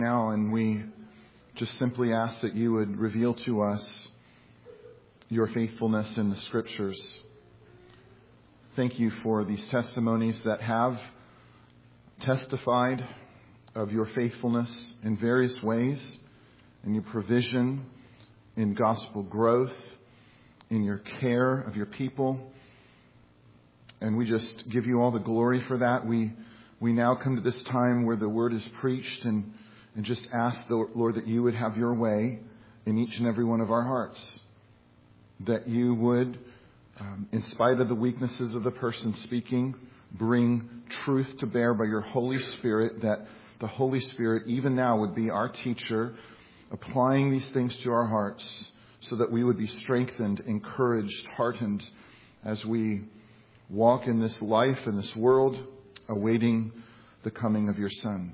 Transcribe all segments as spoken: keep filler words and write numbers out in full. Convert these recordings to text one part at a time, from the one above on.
now, and we just simply ask that you would reveal to us your faithfulness in the Scriptures. Thank you for these testimonies that have testified of your faithfulness in various ways, in your provision, in gospel growth, in your care of your people. And we just give you all the glory for that. We we now come to this time where the word is preached, and, and just ask, the Lord, that you would have your way in each and every one of our hearts. That you would, um, in spite of the weaknesses of the person speaking, bring truth to bear by your Holy Spirit. That the Holy Spirit even now would be our teacher, applying these things to our hearts, so that we would be strengthened, encouraged, heartened as we walk in this life, in this world, awaiting the coming of your Son.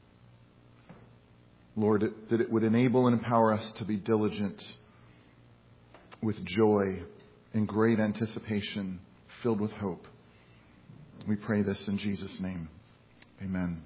Lord, it, that it would enable and empower us to be diligent with joy and great anticipation, filled with hope. We pray this in Jesus' name. Amen.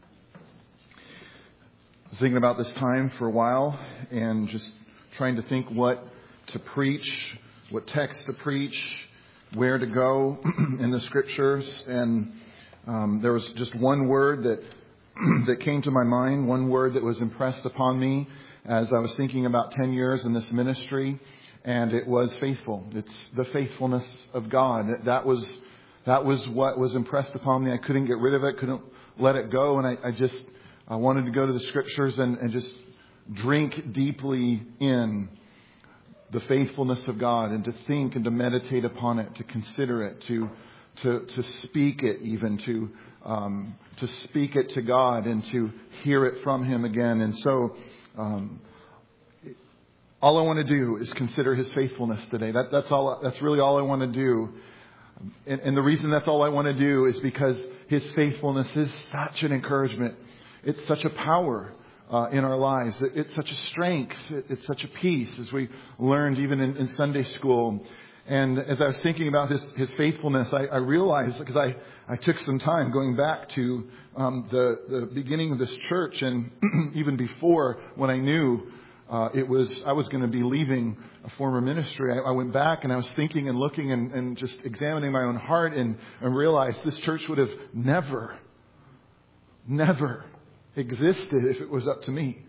I was thinking about this time for a while and just trying to think what to preach, what text to preach, where to go in the Scriptures. And um, there was just one word that that came to my mind, one word that was impressed upon me as I was thinking about ten years in this ministry, and it was faithful. It's the faithfulness of God. That was that was what was impressed upon me. I couldn't get rid of it, couldn't let it go, and I, I just I wanted to go to the Scriptures and, and just drink deeply in the faithfulness of God, and to think and to meditate upon it, to consider it, to to to speak it, even to um, to speak it to God and to hear it from Him again. And so, um, all I want to do is consider His faithfulness today. That that's all. That's really all I want to do. And, and the reason that's all I want to do is because His faithfulness is such an encouragement. It's such a power Uh, in our lives. It, it's such a strength. It, it's such a peace, as we learned even in, in Sunday school. And as I was thinking about His, his faithfulness, I, I realized, because I, I took some time going back to um, the, the beginning of this church, and even before, when I knew uh, it was I was going to be leaving a former ministry, I, I went back and I was thinking and looking and, and just examining my own heart, and, and realized this church would have never, never existed if it was up to me.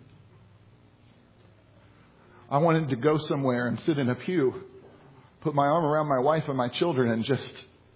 I wanted to go somewhere and sit in a pew, put my arm around my wife and my children, and just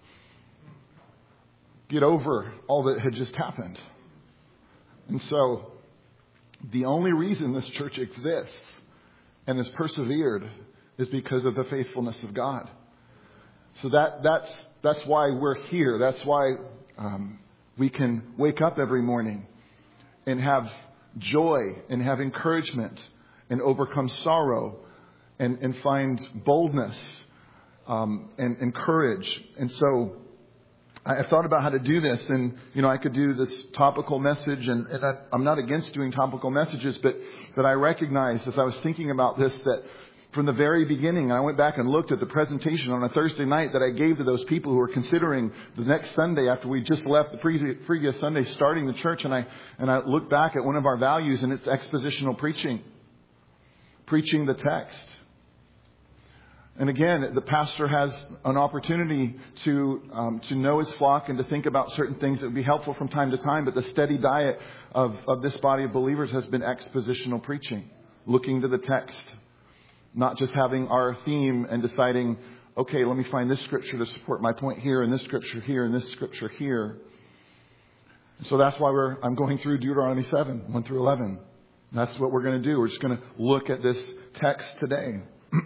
get over all that had just happened. And so the only reason this church exists and has persevered is because of the faithfulness of God. So that that's that's why we're here. That's why um, we can wake up every morning and have joy and have encouragement and overcome sorrow and, and find boldness um, and, and courage. And so I, I thought about how to do this. And, you know, I could do this topical message, and, and I, I'm not against doing topical messages, but, but I recognized as I was thinking about this that from the very beginning, I went back and looked at the presentation on a Thursday night that I gave to those people who were considering the next Sunday after we just left the previous Sunday starting the church. And I and I looked back at one of our values, and it's expositional preaching. Preaching the text. And again, the pastor has an opportunity to um, to know his flock and to think about certain things that would be helpful from time to time. But the steady diet of, of this body of believers has been expositional preaching. Looking to the text. Not just having our theme and deciding, okay, let me find this scripture to support my point here, and this scripture here, and this scripture here. And so that's why we're I'm going through Deuteronomy seven, one through eleven. And that's what we're going to do. We're just going to look at this text today.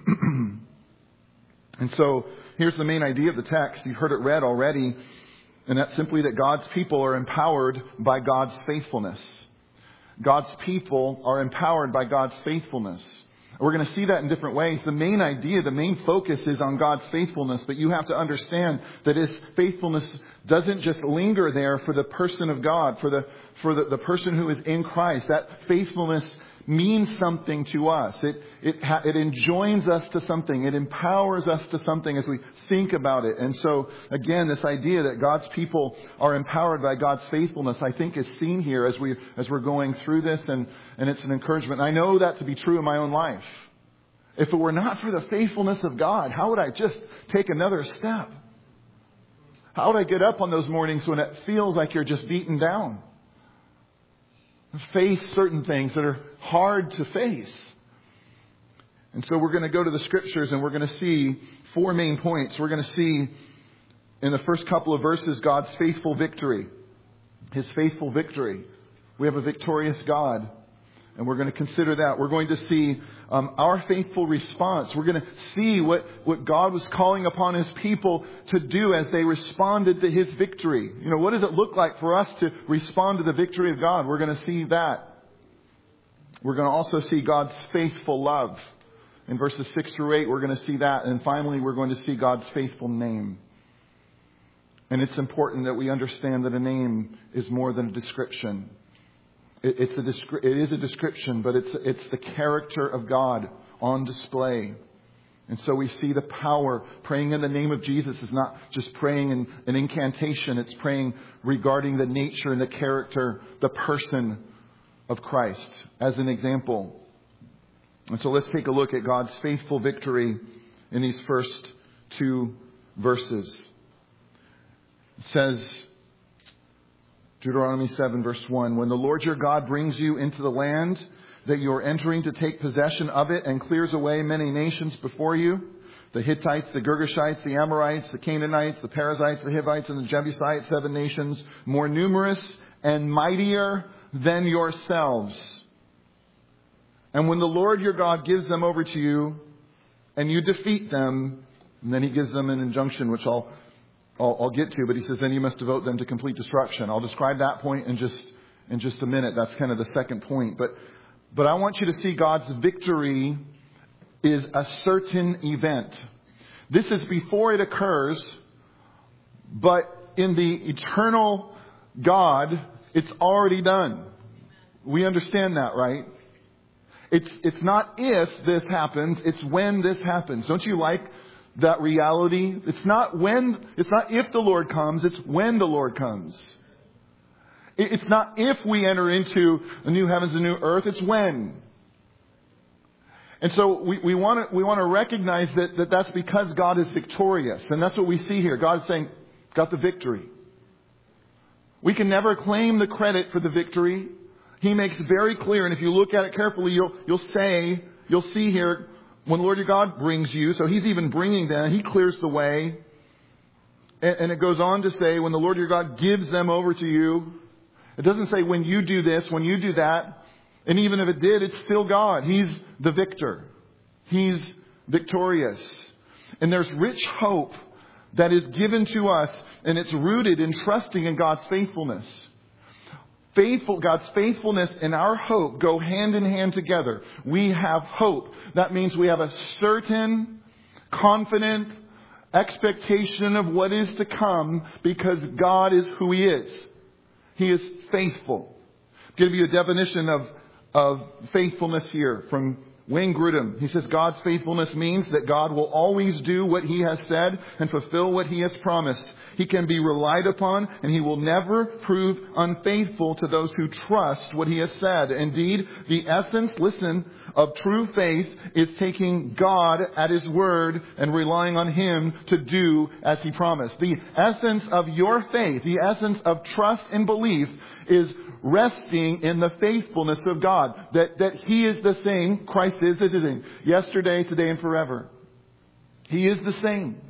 And so here's the main idea of the text. You've heard it read already. And that's simply that God's people are empowered by God's faithfulness. God's people are empowered by God's faithfulness. We're going to see that in different ways. The main idea, the main focus is on God's faithfulness. But you have to understand that His faithfulness doesn't just linger there for the person of God, for the for the, the person who is in Christ. That faithfulness means something to us. It, it, ha- it enjoins us to something. It empowers us to something as we think about it. And so, again, this idea that God's people are empowered by God's faithfulness, I think is seen here as, we, as we're going through this. And, and it's an encouragement. I know that to be true in my own life. If it were not for the faithfulness of God, how would I just take another step? How would I get up on those mornings when it feels like you're just beaten down? Face certain things that are hard to face. And so we're going to go to the scriptures and we're going to see four main points. We're going to see in the first couple of verses God's faithful victory. His faithful victory. We have a victorious God. And we're going to consider that. We're going to see um, our faithful response. We're going to see what, what God was calling upon His people to do as they responded to His victory. You know, what does it look like for us to respond to the victory of God? We're going to see that. We're going to also see God's faithful love. In verses six through eight, we're going to see that. And finally, we're going to see God's faithful name. And it's important that we understand that a name is more than a description. It's a descri- it is a description, but it's it's the character of God on display. And so we see the power. Praying in the name of Jesus is not just praying in an incantation. It's praying regarding the nature and the character, the person of Christ as an example. And so let's take a look at God's faithful victory in these first two verses. It says, Deuteronomy seven verse one, when the Lord your God brings you into the land that you are entering to take possession of it and clears away many nations before you, the Hittites, the Girgashites, the Amorites, the Canaanites, the Perizzites, the Hivites, and the Jebusites, seven nations more numerous and mightier than yourselves. And when the Lord your God gives them over to you and you defeat them, and then He gives them an injunction, which I'll I'll, I'll get to, but He says, then you must devote them to complete destruction. I'll describe that point in just, in just a minute. That's kind of the second point. But, but I want you to see God's victory is a certain event. This is before it occurs, but in the eternal God, it's already done. We understand that, right? It's, it's not if this happens, it's when this happens. Don't you like that reality? It's not when, it's not if the Lord comes, it's when the Lord comes. It's not if we enter into a new heavens and new earth, it's when. And so we, we want to, we want to recognize that, that that's because God is victorious. And that's what we see here. God is saying, got the victory. We can never claim the credit for the victory. He makes very clear, and if you look at it carefully, you'll, you'll say, you'll see here, when the Lord your God brings you, so He's even bringing them, He clears the way. And, and it goes on to say, when the Lord your God gives them over to you, it doesn't say when you do this, when you do that. And even if it did, it's still God. He's the victor. He's victorious. And there's rich hope that is given to us, and it's rooted in trusting in God's faithfulness. Faithful, God's faithfulness and our hope go hand in hand together. We have hope. That means we have a certain, confident expectation of what is to come because God is who He is. He is faithful. I'll give you a definition of, of faithfulness here from Wayne Grudem. He says God's faithfulness means that God will always do what He has said and fulfill what He has promised. He can be relied upon, and He will never prove unfaithful to those who trust what He has said. Indeed, the essence, listen, of true faith is taking God at His word and relying on Him to do as He promised. The essence of your faith, the essence of trust and belief is resting in the faithfulness of God. That, that He is the same, Christ is the same, yesterday, today, and forever. He is the same.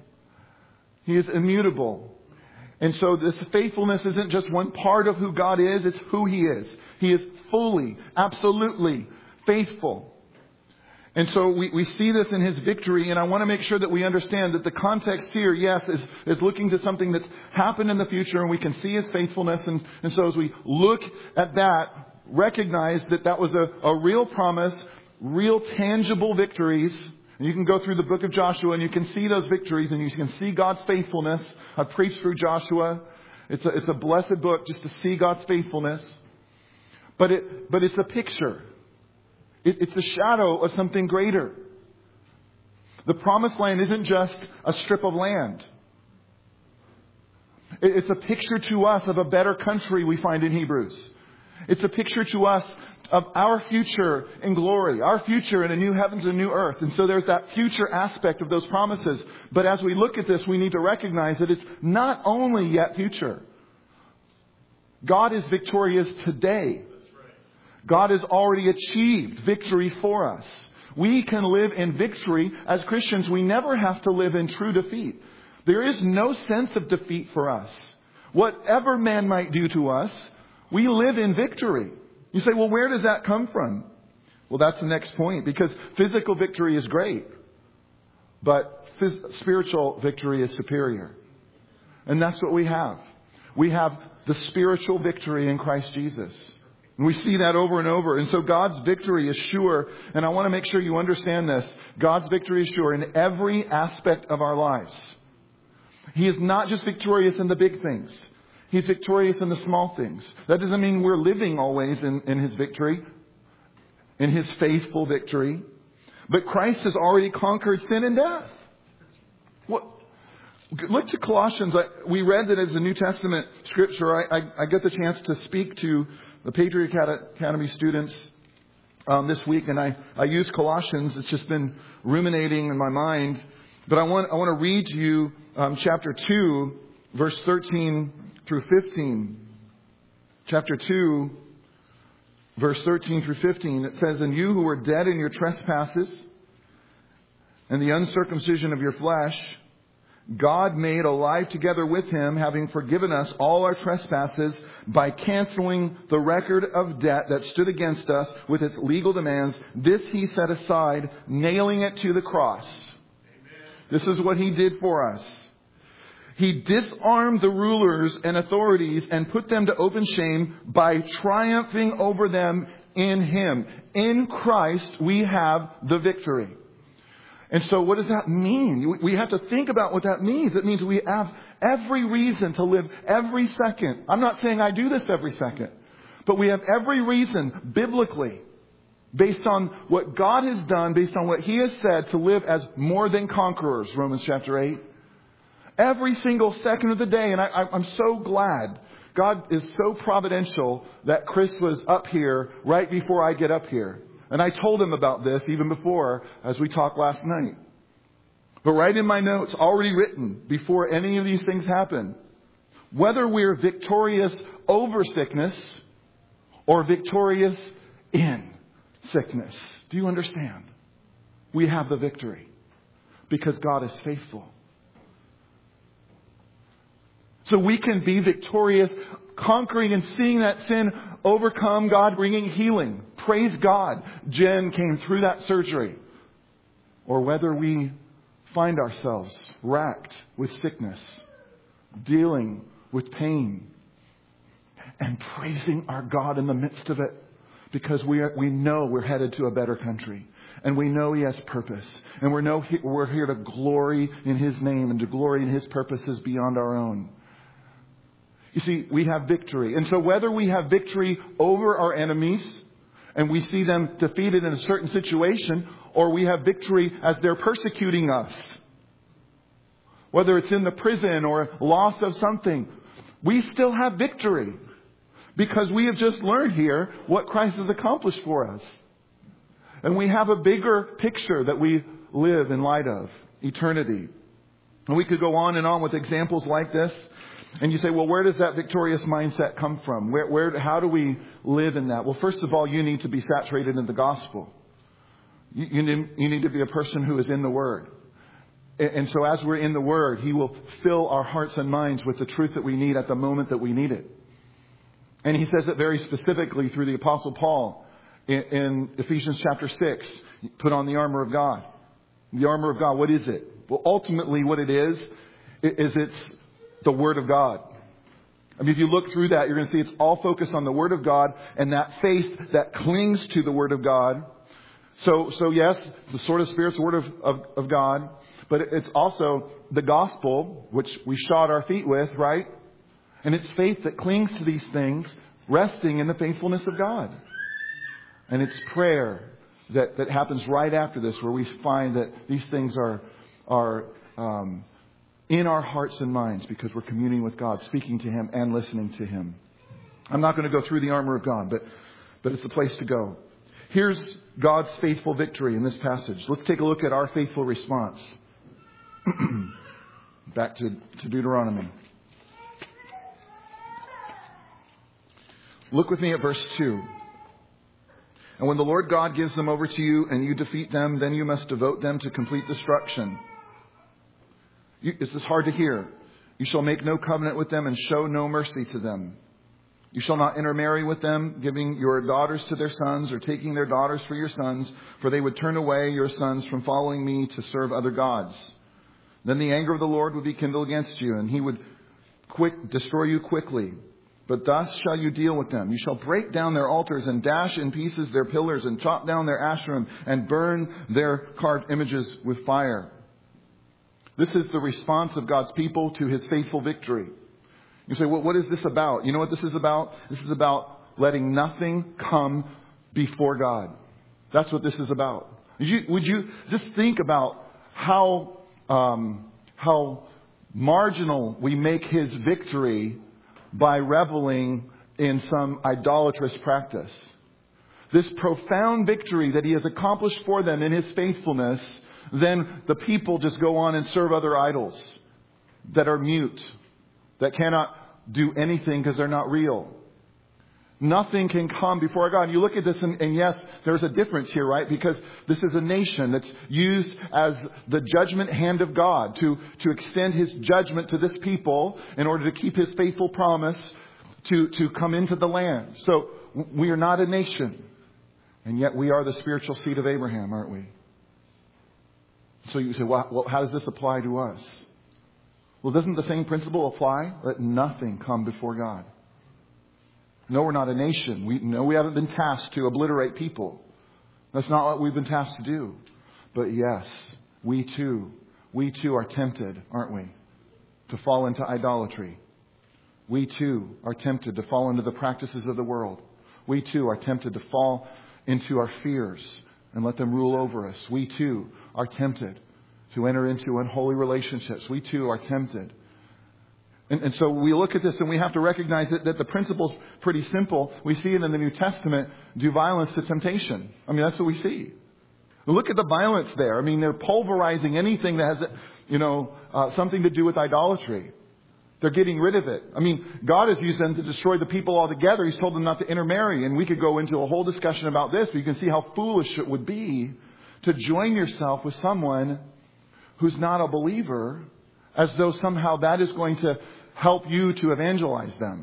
He is immutable. And so this faithfulness isn't just one part of who God is, it's who He is. He is fully, absolutely faithful. And so we, we see this in His victory, and I want to make sure that we understand that the context here, yes, is, is looking to something that's happened in the future, and we can see His faithfulness. And, and so as we look at that, recognize that that was a, a real promise, real tangible victories. And you can go through the book of Joshua and you can see those victories and you can see God's faithfulness. I preached through Joshua. It's a, it's a blessed book just to see God's faithfulness. But it, but it's a picture. It, it's a shadow of something greater. The promised land isn't just a strip of land. It, it's a picture to us of a better country, we find in Hebrews. It's a picture to us of our future in glory, our future in a new heavens and new earth. And so there's that future aspect of those promises. But as we look at this, we need to recognize that it's not only yet future. God is victorious today. God has already achieved victory for us. We can live in victory. As Christians, we never have to live in true defeat. There is no sense of defeat for us. Whatever man might do to us, we live in victory. You say, well, where does that come from? Well, that's the next point, because physical victory is great, but phys- spiritual victory is superior. And that's what we have. We have the spiritual victory in Christ Jesus. And we see that over and over. And so God's victory is sure. And I want to make sure you understand this. God's victory is sure in every aspect of our lives. He is not just victorious in the big things. He's victorious in the small things. That doesn't mean we're living always in, in His victory, in His faithful victory. But Christ has already conquered sin and death. What? Look to Colossians. I, we read that as a New Testament scripture. I, I, I get the chance to speak to the Patriot Academy students um, this week, and I, I use Colossians. It's just been ruminating in my mind. But I want I want to read to you um, chapter two, verse thirteen through fifteen. Chapter two, verse thirteen through fifteen. It says, "And you who were dead in your trespasses and the uncircumcision of your flesh, God made alive together with Him, having forgiven us all our trespasses by canceling the record of debt that stood against us with its legal demands. This He set aside, nailing it to the cross." Amen. This is what He did for us. He disarmed the rulers and authorities and put them to open shame by triumphing over them in Him. In Christ, we have the victory. And so what does that mean? We have to think about what that means. It means we have every reason to live every second. I'm not saying I do this every second, but we have every reason biblically, based on what God has done, based on what He has said, to live as more than conquerors, Romans chapter eight. Every single second of the day. And I, I'm so glad God is so providential that Chris was up here right before I get up here. And I told him about this even before, as we talked last night. But right in my notes, already written before any of these things happen, whether we're victorious over sickness or victorious in sickness. Do you understand? We have the victory because God is faithful. So we can be victorious, conquering and seeing that sin overcome, God bringing healing. Praise God, Jen came through that surgery. Or whether we find ourselves racked with sickness, dealing with pain, and praising our God in the midst of it, because we are, we know we're headed to a better country. And we know He has purpose. And we know he, we're here to glory in His name and to glory in His purposes beyond our own. You see, we have victory. And so whether we have victory over our enemies and we see them defeated in a certain situation, or we have victory as they're persecuting us, whether it's in the prison or loss of something, we still have victory because we have just learned here what Christ has accomplished for us. And we have a bigger picture that we live in light of, eternity. And we could go on and on with examples like this. And you say, well, where does that victorious mindset come from? Where, where, how do we live in that? Well, first of all, you need to be saturated in the gospel. You, you, need, you need to be a person who is in the Word. And, and so as we're in the Word, He will fill our hearts and minds with the truth that we need at the moment that we need it. And He says it very specifically through the Apostle Paul in, in Ephesians chapter six. Put on the armor of God. The armor of God, what is it? Well, ultimately what it is, is it's the Word of God. I mean, if you look through that, you're going to see it's all focused on the Word of God and that faith that clings to the Word of God. So, so yes, the sword of the Spirit's the Word of, of, of God, but it's also the gospel, which we shod our feet with, right? And it's faith that clings to these things, resting in the faithfulness of God. And it's prayer that, that happens right after this, where we find that these things are, are um, in our hearts and minds because we're communing with God, speaking to Him and listening to Him. I'm not going to go through the armor of God, but, but it's a place to go. Here's God's faithful victory in this passage. Let's take a look at our faithful response. Back to, to Deuteronomy. Look with me at verse two. And when the Lord God gives them over to you and you defeat them, then you must devote them to complete destruction. You, this is hard to hear. You shall make no covenant with them and show no mercy to them. You shall not intermarry with them, giving your daughters to their sons or taking their daughters for your sons, for they would turn away your sons from following me to serve other gods. Then the anger of the Lord would be kindled against you, and He would quick destroy you quickly. But thus shall you deal with them. You shall break down their altars and dash in pieces their pillars and chop down their Asherim and burn their carved images with fire. This is the response of God's people to His faithful victory. You say, well, what is this about? You know what this is about? This is about letting nothing come before God. That's what this is about. Would you, would you just think about how, um, how marginal we make His victory by reveling in some idolatrous practice. This profound victory that He has accomplished for them in His faithfulness, then the people just go on and serve other idols that are mute, that cannot do anything because they're not real. Nothing can come before God. You look at this and, and yes, there's a difference here, right? Because this is a nation that's used as the judgment hand of God to, to extend His judgment to this people in order to keep His faithful promise to, to come into the land. So we are not a nation. And yet we are the spiritual seed of Abraham, aren't we? So you say, well, well how does this apply to us? Well, doesn't the same principle apply? Let nothing come before God. No, we're not a nation. We no, we haven't been tasked to obliterate people. That's not what we've been tasked to do. But yes, we too, we too are tempted, aren't we, to fall into idolatry. We too are tempted to fall into the practices of the world. We too are tempted to fall into our fears and let them rule over us. We too are tempted to enter into unholy relationships. We too are tempted. And, and so we look at this and we have to recognize that, that the principle's pretty simple. We see it in the New Testament. Do violence to temptation. I mean, that's what we see. Look at the violence there. I mean, they're pulverizing anything that has, you know, uh, something to do with idolatry. They're getting rid of it. I mean, God has used them to destroy the people altogether. He's told them not to intermarry. And we could go into a whole discussion about this. But you can see how foolish it would be to join yourself with someone who's not a believer, as though somehow that is going to help you to evangelize them.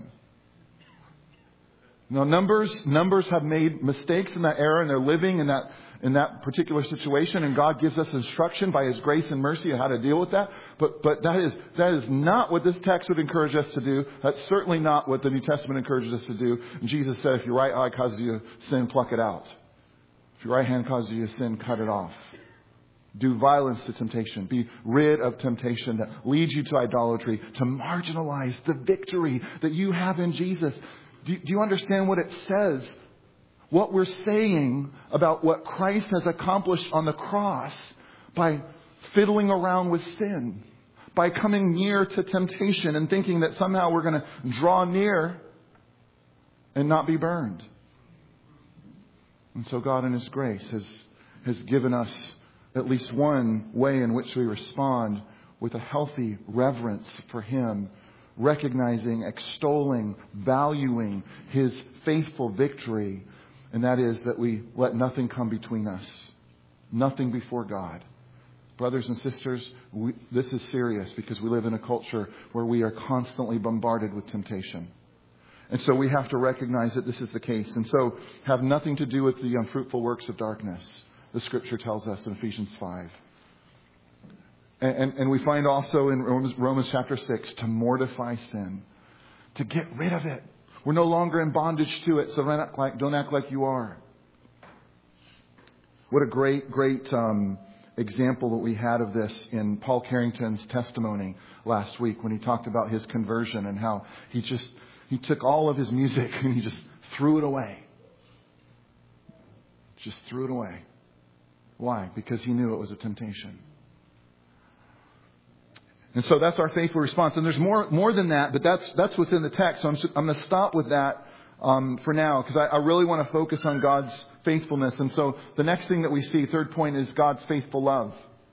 Now, numbers numbers have made mistakes in that era, and they're living in that in that particular situation. And God gives us instruction by His grace and mercy on how to deal with that. But but that is that is not what this text would encourage us to do. That's certainly not what the New Testament encourages us to do. And Jesus said, if your right eye causes you sin, pluck it out. If your right hand causes you sin, cut it off. Do violence to temptation. Be rid of temptation that leads you to idolatry, to marginalize the victory that you have in Jesus. Do, do you understand what it says? What we're saying about what Christ has accomplished on the cross by fiddling around with sin, by coming near to temptation and thinking that somehow we're going to draw near and not be burned. And so God in His grace has, has given us at least one way in which we respond with a healthy reverence for Him, recognizing, extolling, valuing His faithful victory. And that is that we let nothing come between us. Nothing before God. Brothers and sisters, we, this is serious because we live in a culture where we are constantly bombarded with temptation. And so we have to recognize that this is the case. And so have nothing to do with the unfruitful works of darkness. The Scripture tells us in Ephesians five. And, and, and we find also in Romans, Romans chapter six to mortify sin. To get rid of it. We're no longer in bondage to it, so don't act like, don't act like you are. What a great, great um, example that we had of this in Paul Carrington's testimony last week when he talked about his conversion and how he just he took all of his music and he just threw it away. Just threw it away. Why? Because he knew it was a temptation. And so that's our faithful response. And there's more more than that, but that's that's what's in the text. So I'm, I'm going to stop with that um, for now, because I, I really want to focus on God's faithfulness. And so the next thing that we see, third point, is God's faithful love.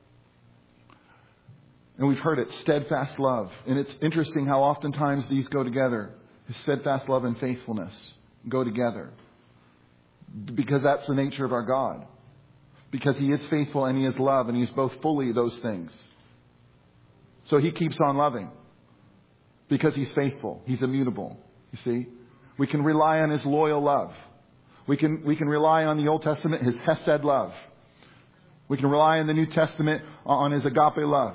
And we've heard it, steadfast love. And it's interesting how oftentimes these go together. His steadfast love and faithfulness go together. Because that's the nature of our God. Because he is faithful and he is love, and he's both fully those things. So he keeps on loving. Because he's faithful. He's immutable. You see? We can rely on his loyal love. We can, we can rely on the Old Testament, his Hesed love. We can rely on the New Testament on his agape love.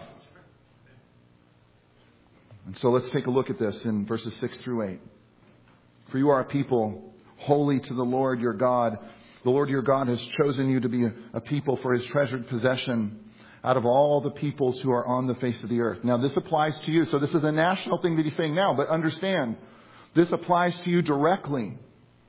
And so let's take a look at this in verses six through eight. For you are a people holy to the Lord your God. The Lord your God has chosen you to be a, a people for his treasured possession out of all the peoples who are on the face of the earth. Now this applies to you. So this is a national thing that he's saying now, but understand, this applies to you directly.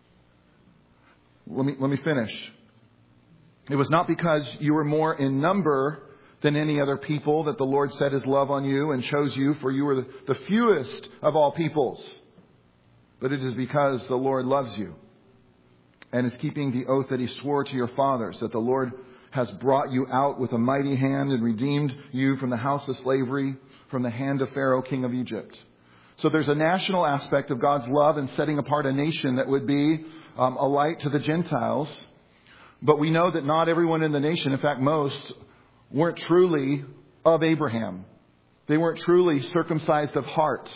Let me, let me finish. It was not because you were more in number than any other people that the Lord set his love on you and chose you, for you were the, the fewest of all peoples. But it is because the Lord loves you and is keeping the oath that he swore to your fathers, that the Lord has brought you out with a mighty hand and redeemed you from the house of slavery, from the hand of Pharaoh, king of Egypt. So there's a national aspect of God's love in setting apart a nation that would be um, a light to the Gentiles. But we know that not everyone in the nation, in fact most, weren't truly of Abraham. They weren't truly circumcised of heart.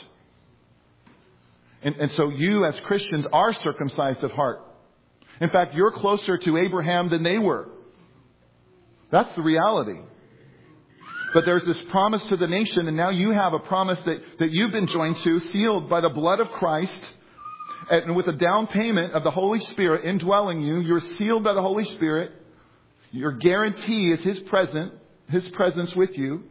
And, and so you as Christians are circumcised of heart. In fact, you're closer to Abraham than they were. That's the reality. But there's this promise to the nation, and now you have a promise that, that you've been joined to, sealed by the blood of Christ, and with a down payment of the Holy Spirit indwelling you. You're sealed by the Holy Spirit. Your guarantee is his presence, his presence with you,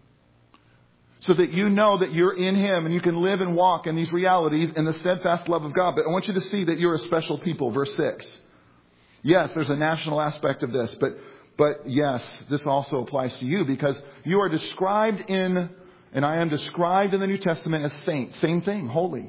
so that you know that you're in him and you can live and walk in these realities in the steadfast love of God. But I want you to see that you're a special people. Verse six. Yes, there's a national aspect of this, but But yes, this also applies to you, because you are described in, and I am described in the New Testament as saints. Same thing, holy.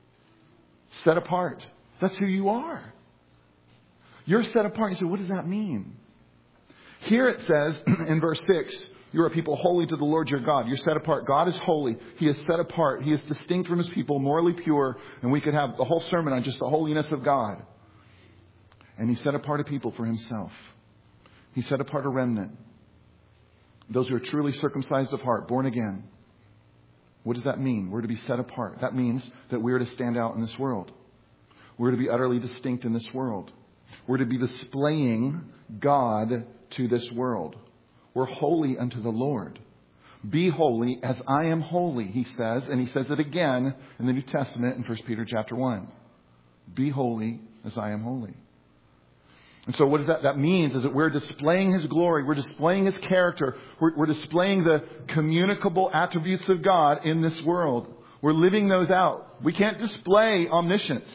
Set apart. That's who you are. You're set apart. You say, what does that mean? Here it says in verse six, you're a people holy to the Lord your God. You're set apart. God is holy. He is set apart. He is distinct from his people, morally pure. And we could have the whole sermon on just the holiness of God. And he set apart a people for himself. He set apart a remnant. Those who are truly circumcised of heart, born again. What does that mean? We're to be set apart. That means that we're to stand out in this world. We're to be utterly distinct in this world. We're to be displaying God to this world. We're holy unto the Lord. Be holy as I am holy, he says. And he says it again in the New Testament in First Peter chapter one. Be holy as I am holy. And so what does that, that means is that we're displaying his glory. We're displaying his character. We're, we're displaying the communicable attributes of God in this world. We're living those out. We can't display omniscience.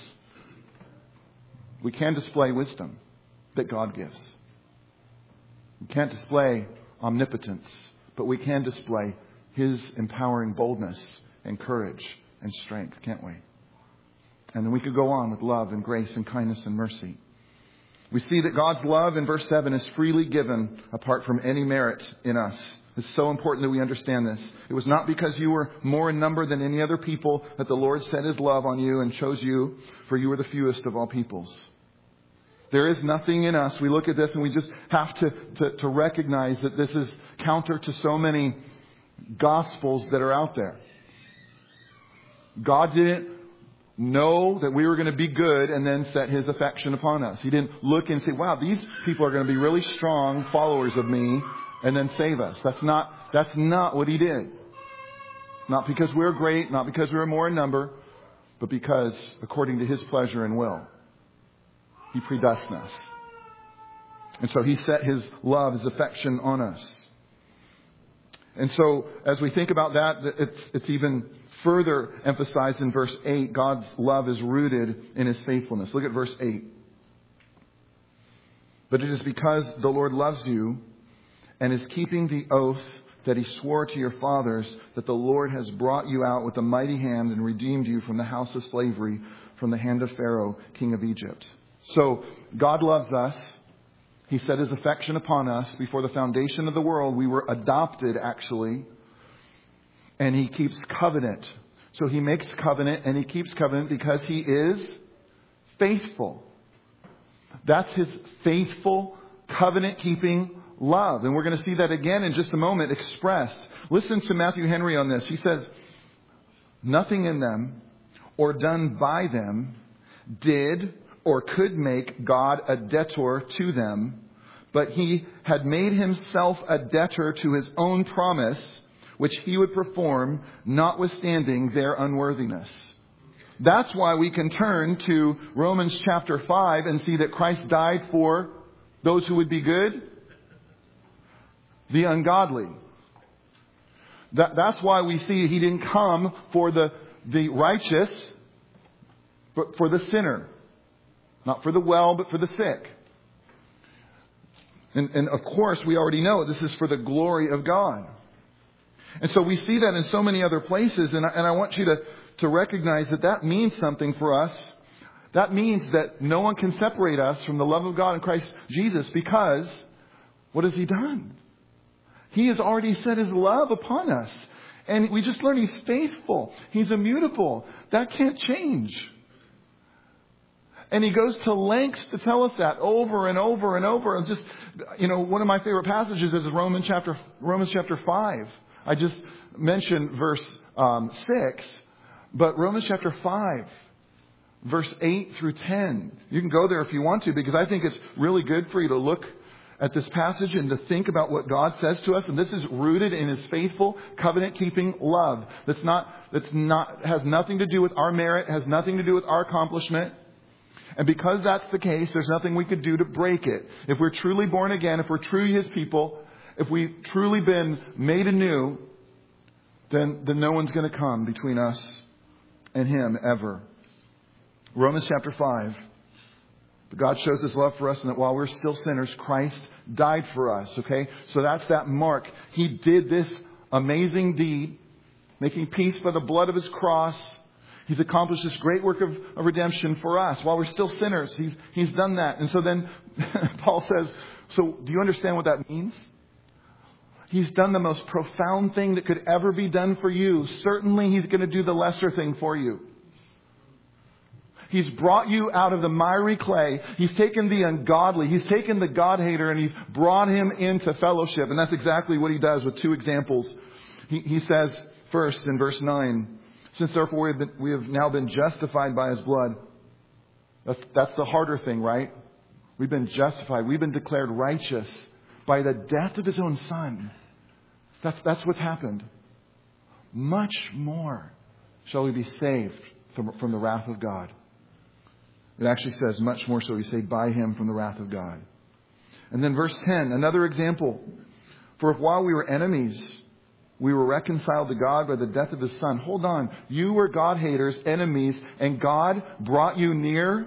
We can display wisdom that God gives. We can't display omnipotence, but we can display his empowering boldness and courage and strength, can't we? And then we could go on with love and grace and kindness and mercy. We see that God's love in verse seven is freely given apart from any merit in us. It's so important that we understand this. It was not because you were more in number than any other people that the Lord set his love on you and chose you, for you were the fewest of all peoples. There is nothing in us. We look at this and we just have to, to, to recognize that this is counter to so many gospels that are out there. God didn't know that we were going to be good and then set his affection upon us. He didn't look and say, wow, these people are going to be really strong followers of me and then save us. That's not, that's not what he did. Not because we're great, not because we're more in number, but because according to his pleasure and will, he predestined us. And so he set his love, his affection on us. And so as we think about that, it's, it's even further emphasized in verse eight. God's love is rooted in his faithfulness. Look at verse eight. But it is because the Lord loves you and is keeping the oath that he swore to your fathers, that the Lord has brought you out with a mighty hand and redeemed you from the house of slavery, from the hand of Pharaoh, king of Egypt. So God loves us. He set his affection upon us before the foundation of the world. We were adopted, actually. And he keeps covenant. So he makes covenant and he keeps covenant because he is faithful. That's his faithful, covenant-keeping love. And we're going to see that again in just a moment expressed. Listen to Matthew Henry on this. He says, nothing in them or done by them did or could make God a debtor to them, but he had made himself a debtor to his own promise, which he would perform, notwithstanding their unworthiness. That's why we can turn to Romans chapter five and see that Christ died for those who would be good, the ungodly. That, that's why we see he didn't come for the, the righteous, but for the sinner. Not for the well, but for the sick. And, and of course, we already know this is for the glory of God. And so we see that in so many other places. And I, and I want you to, to recognize that that means something for us. That means that no one can separate us from the love of God in Christ Jesus, because what has he done? He has already set his love upon us. And we just learned he's faithful. He's immutable. That can't change. And he goes to lengths to tell us that over and over and over. And just, you know, one of my favorite passages is Romans chapter, Romans chapter five. I just mentioned verse um, six, but Romans chapter five, verse eight through ten. You can go there if you want to, because I think it's really good for you to look at this passage and to think about what God says to us. And this is rooted in his faithful, covenant-keeping love. That's not, that's not, has nothing to do with our merit, has nothing to do with our accomplishment. And because that's the case, there's nothing we could do to break it. If we're truly born again, if we're truly his people, if we've truly been made anew, then, then no one's going to come between us and him ever. Romans chapter five. God shows his love for us, and that while we're still sinners, Christ died for us. Okay? So that's that mark. He did this amazing deed, making peace by the blood of his cross. He's accomplished this great work of, of redemption for us. While we're still sinners, he's, he's done that. And so then Paul says, so do you understand what that means? He's done the most profound thing that could ever be done for you. Certainly he's going to do the lesser thing for you. He's brought you out of the miry clay. He's taken the ungodly. He's taken the God-hater and he's brought him into fellowship. And that's exactly what he does with two examples. He, he says first in verse nine, since therefore we have, been, we have now been justified by his blood. That's, that's the harder thing, right? We've been justified. We've been declared righteous by the death of his own son. That's, that's what's happened. Much more shall we be saved from, from the wrath of God. It actually says, much more shall we be saved by him from the wrath of God. And then verse ten, another example. For if while we were enemies, we were reconciled to God by the death of his son. Hold on. You were God-haters, enemies, and God brought you near.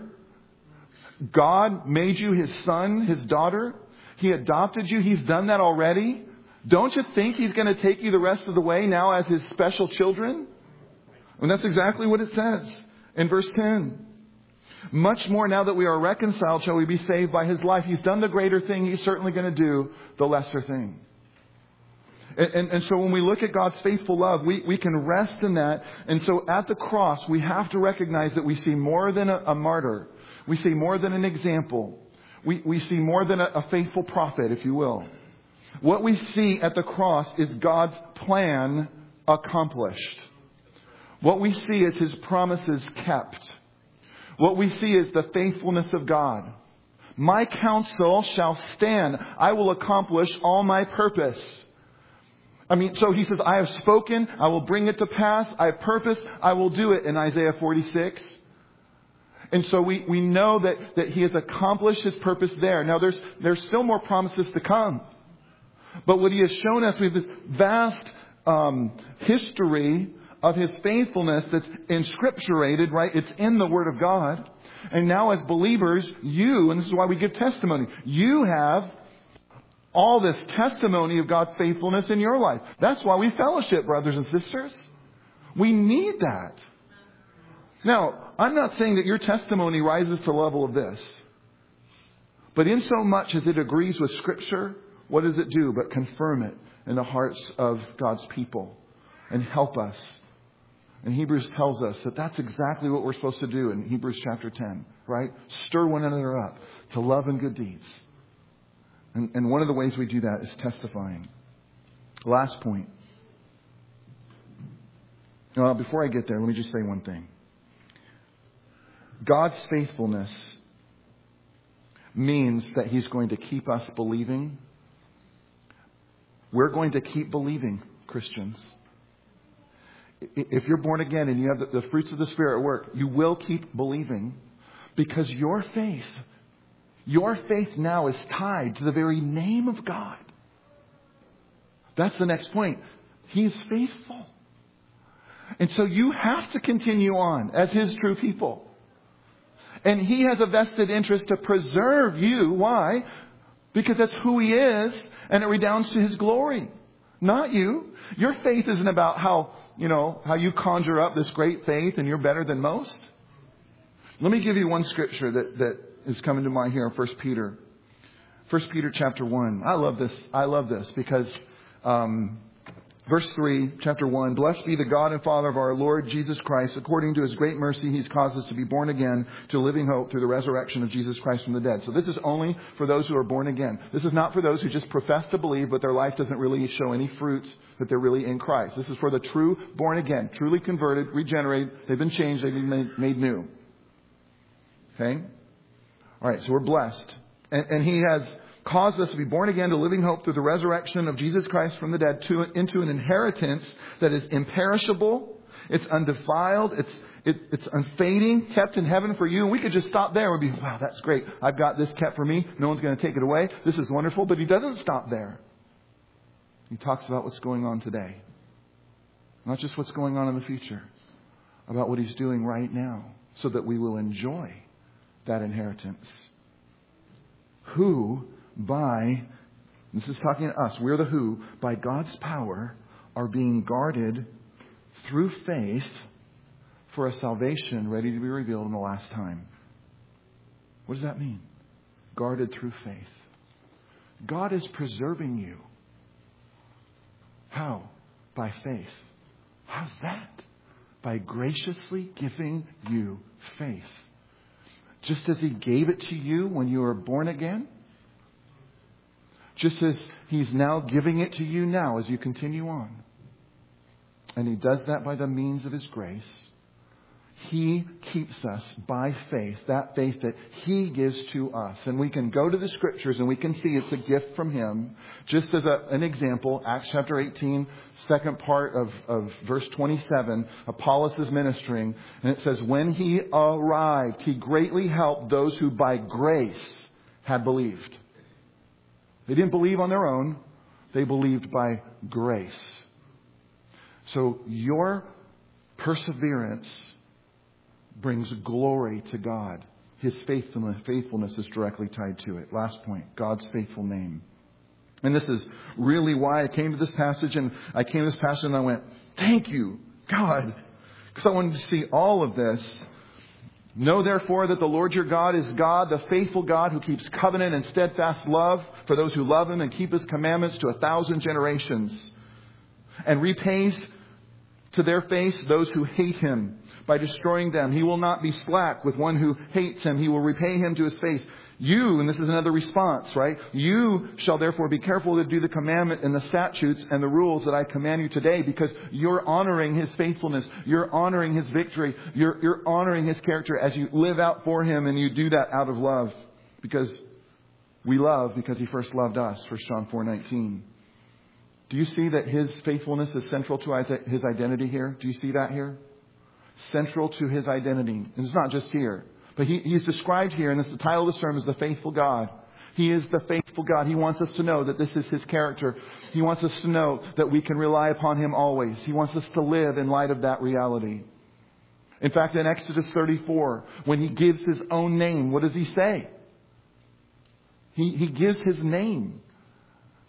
God made you his son, his daughter. He adopted you. He's done that already. Don't you think he's going to take you the rest of the way now as his special children? And that's exactly what it says in verse ten. Much more now that we are reconciled shall we be saved by his life. He's done the greater thing. He's certainly going to do the lesser thing. And, and, and so when we look at God's faithful love, we, we can rest in that. And so at the cross, we have to recognize that we see more than a, a martyr. We see more than an example. We, we see more than a, a faithful prophet, if you will. What we see at the cross is God's plan accomplished. What we see is his promises kept. What we see is the faithfulness of God. My counsel shall stand. I will accomplish all my purpose. I mean, so he says, I have spoken. I will bring it to pass. I have purpose. I will do it in Isaiah forty-six. And so we, we know that, that he has accomplished his purpose there. Now there's, there's still more promises to come. But what he has shown us, we have this vast um, history of his faithfulness that's inscripturated, right? It's in the Word of God. And now as believers, you, and this is why we give testimony, you have all this testimony of God's faithfulness in your life. That's why we fellowship, brothers and sisters. We need that. Now, I'm not saying that your testimony rises to the level of this. But in so much as it agrees with Scripture, what does it do but confirm it in the hearts of God's people and help us? And Hebrews tells us that that's exactly what we're supposed to do in Hebrews chapter ten, right? Stir one another up to love and good deeds. And, and one of the ways we do that is testifying. Last point. Well, before I get there, let me just say one thing. God's faithfulness means that He's going to keep us believing. We're going to keep believing, Christians. If you're born again and you have the, the fruits of the Spirit at work, you will keep believing because your faith, your faith now is tied to the very name of God. That's the next point. He's faithful. And so you have to continue on as His true people. And He has a vested interest to preserve you. Why? Because that's who He is, and it redounds to His glory. Not you. Your faith isn't about how, you know, how you conjure up this great faith and you're better than most. Let me give you one scripture that, that is coming to mind here in First Peter. First Peter chapter one. I love this. I love this because um, verse three, chapter one. Blessed be the God and Father of our Lord Jesus Christ. According to His great mercy, He's caused us to be born again to a living hope through the resurrection of Jesus Christ from the dead. So this is only for those who are born again. This is not for those who just profess to believe, but their life doesn't really show any fruits that they're really in Christ. This is for the true born again, truly converted, regenerated. They've been changed. They've been made, made new. Okay? All right. So we're blessed. And, and He has caused us to be born again to living hope through the resurrection of Jesus Christ from the dead to, into an inheritance that is imperishable. It's undefiled. It's it, it's unfading, kept in heaven for you. And we could just stop there and be, wow, that's great. I've got this kept for me. No one's going to take it away. This is wonderful. But He doesn't stop there. He talks about what's going on today. Not just what's going on in the future. About what He's doing right now. So that we will enjoy that inheritance. Who by, this is talking to us, we're the who, by God's power are being guarded through faith for a salvation ready to be revealed in the last time. What does that mean? Guarded through faith. God is preserving you. How? By faith. How's that? By graciously giving you faith. Just as He gave it to you when you were born again. Just as He's now giving it to you now as you continue on. And He does that by the means of His grace. He keeps us by faith, that faith that He gives to us. And we can go to the Scriptures and we can see it's a gift from Him. Just as a, an example, Acts chapter eighteen, second part of, of verse twenty-seven, Apollos is ministering. And it says, when He arrived, He greatly helped those who by grace had believed. They didn't believe on their own. They believed by grace. So your perseverance brings glory to God. His faithfulness, faithfulness is directly tied to it. Last point, God's faithful name. And this is really why I came to this passage. And I came to this passage and I went, thank you, God. Because I wanted to see all of this. Know therefore that the Lord your God is God, the faithful God who keeps covenant and steadfast love for those who love Him and keep His commandments to a thousand generations. And repays to their face those who hate Him by destroying them. He will not be slack with one who hates Him. He will repay him to his face. You, and this is another response, right? You shall therefore be careful to do the commandment and the statutes and the rules that I command you today, because you're honoring His faithfulness. You're honoring His victory. You're, you're honoring His character as you live out for Him, and you do that out of love. Because we love because He first loved us. First John four nineteen. Do you see that His faithfulness is central to His identity here? Do you see that here? Central to His identity. And it's not just here. But he, He's described here, and this, the title of the sermon is The Faithful God. He is the faithful God. He wants us to know that this is His character. He wants us to know that we can rely upon Him always. He wants us to live in light of that reality. In fact, in Exodus thirty-four, when He gives His own name, what does He say? He, he gives His name.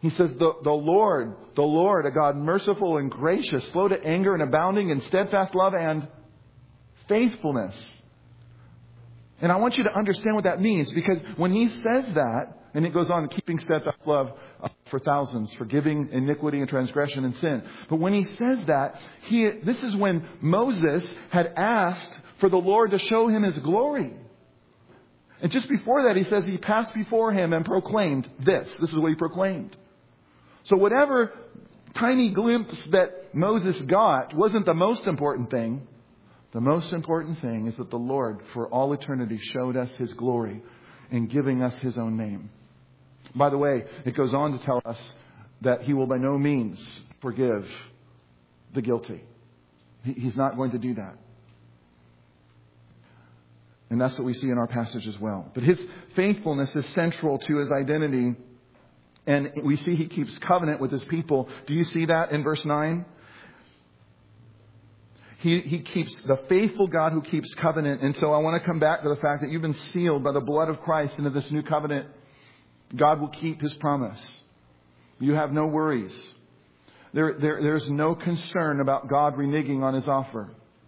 He says, the, the Lord, the Lord, a God merciful and gracious, slow to anger and abounding in steadfast love and faithfulness. And I want you to understand what that means, because when he says that, and it goes on, keeping steadfast love for thousands, forgiving iniquity and transgression and sin. But when he says that, he, this is when Moses had asked for the Lord to show him his glory. And just before that, he says he passed before him and proclaimed this. This is what he proclaimed. So whatever tiny glimpse that Moses got wasn't the most important thing. The most important thing is that the Lord, for all eternity, showed us his glory in giving us his own name. By the way, it goes on to tell us that he will by no means forgive the guilty. He's not going to do that. And that's what we see in our passage as well. But his faithfulness is central to his identity. And we see he keeps covenant with his people. Do you see that in verse nine? He, he keeps the faithful God who keeps covenant. And so I want to come back to the fact that you've been sealed by the blood of Christ into this new covenant. God will keep his promise. You have no worries. There, there, there's no concern about God reneging on his offer.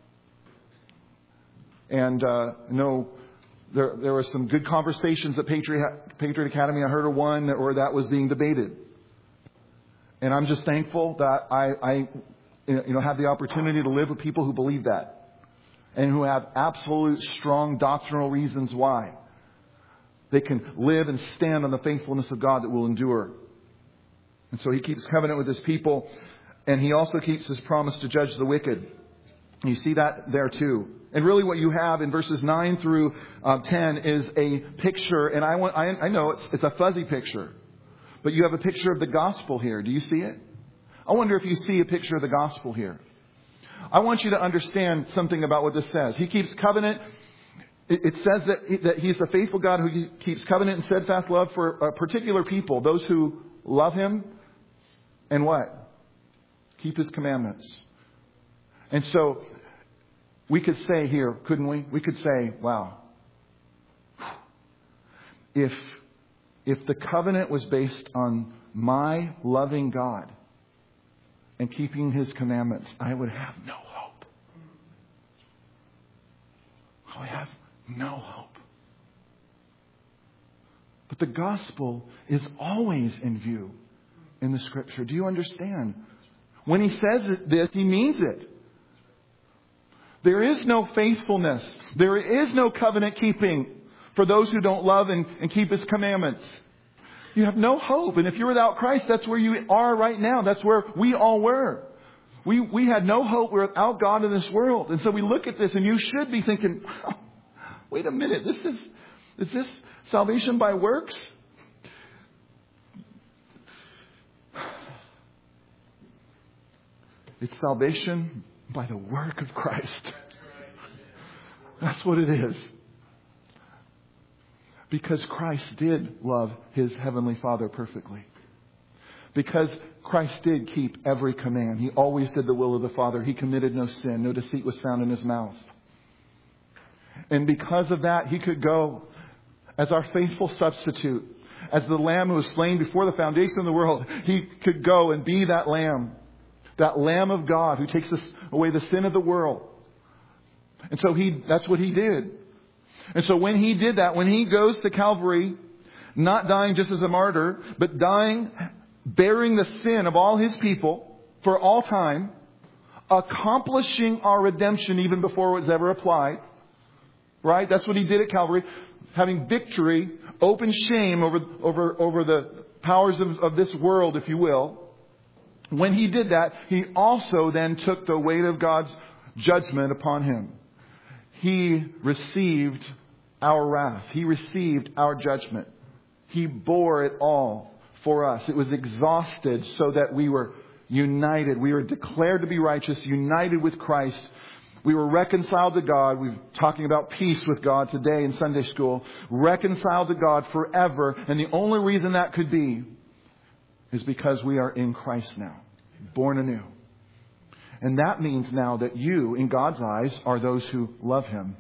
And uh, no, there, there were some good conversations at Patriot, Patriot Academy. I heard of one where that was being debated. And I'm just thankful that I... I You know, have the opportunity to live with people who believe that and who have absolute strong doctrinal reasons why they can live and stand on the faithfulness of God that will endure. And so he keeps covenant with his people, and he also keeps his promise to judge the wicked. You see that there too. And really what you have in verses nine through uh, ten is a picture, and I want I, I know it's, it's a fuzzy picture, but you have a picture of the gospel here. Do you see it? I wonder if you see a picture of the gospel here. I want you to understand something about what this says. He keeps covenant. It says that, that he's the faithful God who keeps covenant and steadfast love for a particular people. Those who love him and what? Keep his commandments. And so we could say here, couldn't we? We could say, wow. If, if the covenant was based on my loving God and keeping his commandments, I would have no hope. I would have no hope. But the gospel is always in view in the scripture. Do you understand? When he says this, he means it. There is no faithfulness. There is no covenant keeping for those who don't love and, and keep his commandments. You have no hope. And if you're without Christ, that's where you are right now. That's where we all were. We we had no hope. We're without God in this world. And so we look at this and you should be thinking, oh, wait a minute. This is, is this salvation by works? It's salvation by the work of Christ. That's what it is. Because Christ did love his heavenly Father perfectly. Because Christ did keep every command. He always did the will of the Father. He committed no sin. No deceit was found in his mouth. And because of that, he could go as our faithful substitute. As the Lamb who was slain before the foundation of the world. He could go and be that Lamb. That Lamb of God who takes away the sin of the world. And so he that's what he did. And so when he did that, when he goes to Calvary, not dying just as a martyr, but dying, bearing the sin of all his people for all time, accomplishing our redemption even before it was ever applied. Right? That's what he did at Calvary. Having victory, open shame over, over, over the powers of, of this world, if you will. When he did that, he also then took the weight of God's judgment upon him. He received our wrath. He received our judgment. He bore it all for us. It was exhausted so that we were united. We were declared to be righteous, united with Christ. We were reconciled to God. We're talking about peace with God today in Sunday school. Reconciled to God forever. And the only reason that could be is because we are in Christ now. Born anew. And that means now that you, in God's eyes, are those who love him.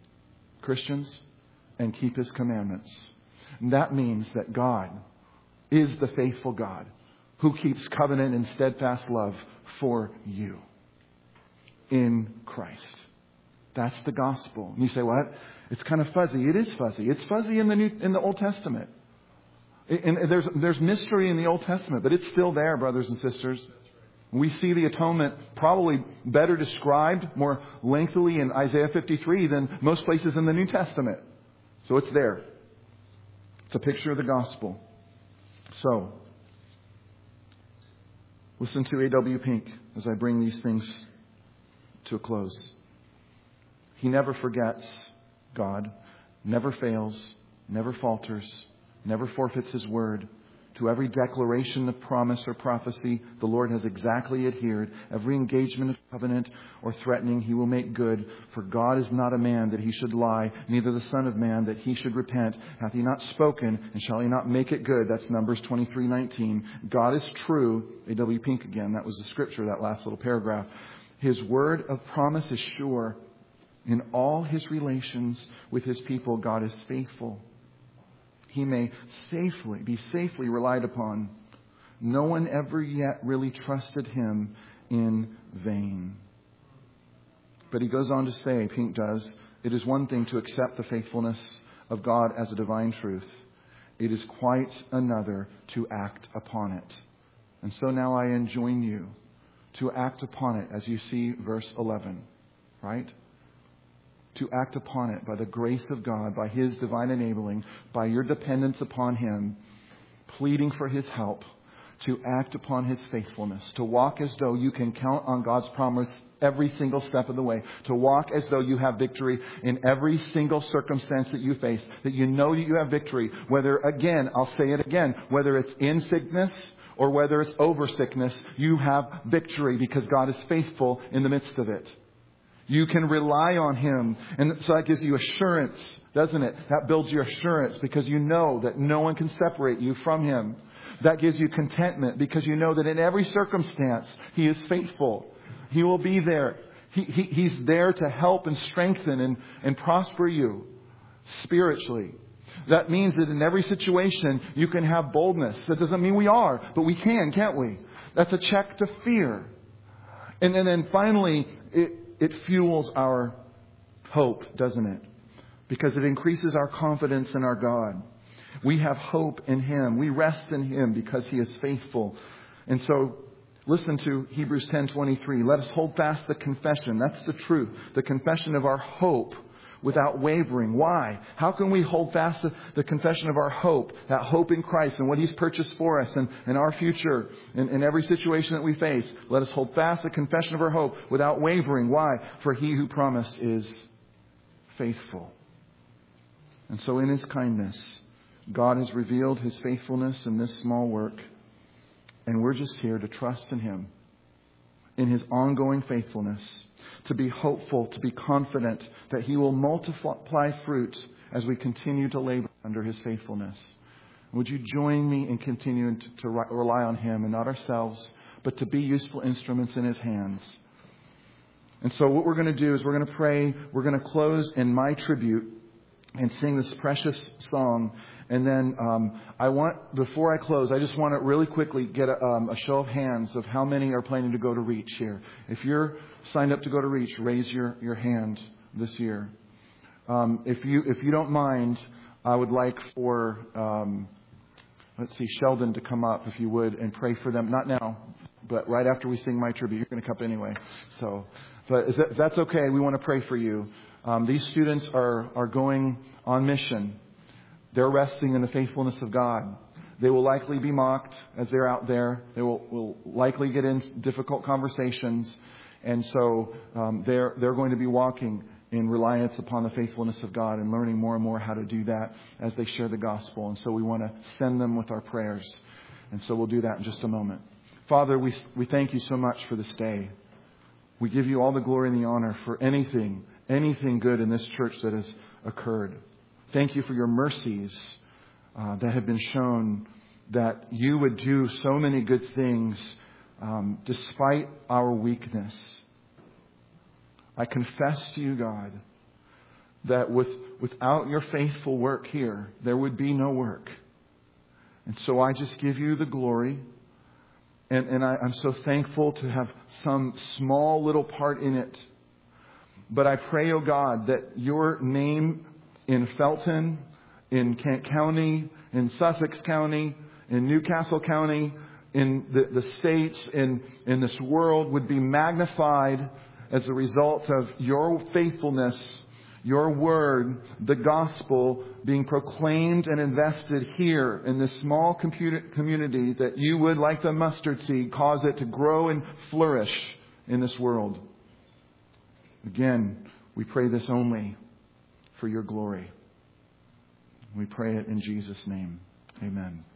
Christians, and keep his commandments. And that means that God is the faithful God who keeps covenant and steadfast love for you in Christ. That's the gospel. And you say, what? It's kind of fuzzy. It is fuzzy. It's fuzzy in the New, in the Old Testament. And there's, there's mystery in the Old Testament, but it's still there, brothers and sisters. We see the atonement probably better described more lengthily in Isaiah fifty-three than most places in the New Testament. So it's there. It's a picture of the gospel. So, listen to A W Pink as I bring these things to a close. He never forgets God, never fails, never falters, never forfeits His word. To every declaration of promise or prophecy, the Lord has exactly adhered. Every engagement of covenant or threatening He will make good. For God is not a man that He should lie, neither the Son of Man that He should repent. Hath He not spoken, and shall He not make it good? That's Numbers twenty-three nineteen. God is true. A W Pink again. That was the scripture, that last little paragraph. His word of promise is sure. In all His relations with His people, God is faithful. He may safely be safely relied upon. No one ever yet really trusted Him in vain. But he goes on to say, Pink does, it is one thing to accept the faithfulness of God as a divine truth. It is quite another to act upon it. And so now I enjoin you to act upon it as you see verse eleven, right? To act upon it by the grace of God, by His divine enabling, by your dependence upon Him, pleading for His help, to act upon His faithfulness, to walk as though you can count on God's promise every single step of the way, to walk as though you have victory in every single circumstance that you face, that you know that you have victory, whether, again, I'll say it again, whether it's in sickness or whether it's over sickness, you have victory because God is faithful in the midst of it. You can rely on Him. And so that gives you assurance, doesn't it? That builds your assurance because you know that no one can separate you from Him. That gives you contentment because you know that in every circumstance He is faithful. He will be there. He, he, he's there to help and strengthen and, and prosper you spiritually. That means that in every situation you can have boldness. That doesn't mean we are, but we can, can't we? That's a check to fear. And, and then finally, it, It fuels our hope, doesn't it? Because it increases our confidence in our God. We have hope in Him. We rest in Him because He is faithful. And so, listen to Hebrews ten twenty-three. Let us hold fast the confession. That's the truth. The confession of our hope without wavering. Why? How can we hold fast the, the confession of our hope, that hope in Christ and what He's purchased for us and, and our future in, in every situation that we face? Let us hold fast the confession of our hope without wavering. Why? For He who promised is faithful. And so in His kindness, God has revealed His faithfulness in this small work. And we're just here to trust in Him, in His ongoing faithfulness, to be hopeful, to be confident that He will multiply fruit as we continue to labor under His faithfulness. Would you join me in continuing to, to rely on Him and not ourselves, but to be useful instruments in His hands? And so what we're going to do is we're going to pray. We're going to close in my tribute and sing this precious song. And then um, I want, before I close, I just want to really quickly get a, um, a show of hands of how many are planning to go to Reach here. If you're signed up to go to Reach, raise your, your hand this year. Um, if you if you don't mind, I would like for, um, let's see, Sheldon to come up, if you would, and pray for them. Not now, but right after we sing my tribute. You're going to come up anyway. So, but is that, if that's okay, we want to pray for you. Um, these students are, are going on mission. They're resting in the faithfulness of God. They will likely be mocked as they're out there. They will, will likely get in difficult conversations. And so um, they're, they're going to be walking in reliance upon the faithfulness of God and learning more and more how to do that as they share the gospel. And so we want to send them with our prayers. And so we'll do that in just a moment. Father, we, we thank You so much for this day. We give You all the glory and the honor for anything, anything good in this church that has occurred. Thank You for Your mercies uh, that have been shown, that You would do so many good things um, despite our weakness. I confess to You, God, that with, without Your faithful work here, there would be no work. And so I just give you the glory. And, and I, I'm so thankful to have some small little part in it. But I pray, oh God, that your name in Felton, in Kent County, in Sussex County, in Newcastle County, in the, the states, in, in this world would be magnified as a result of your faithfulness, your word, the gospel being proclaimed and invested here in this small community, that you would, like the mustard seed, cause it to grow and flourish in this world. Again, we pray this only for your glory. We pray it in Jesus' name. Amen.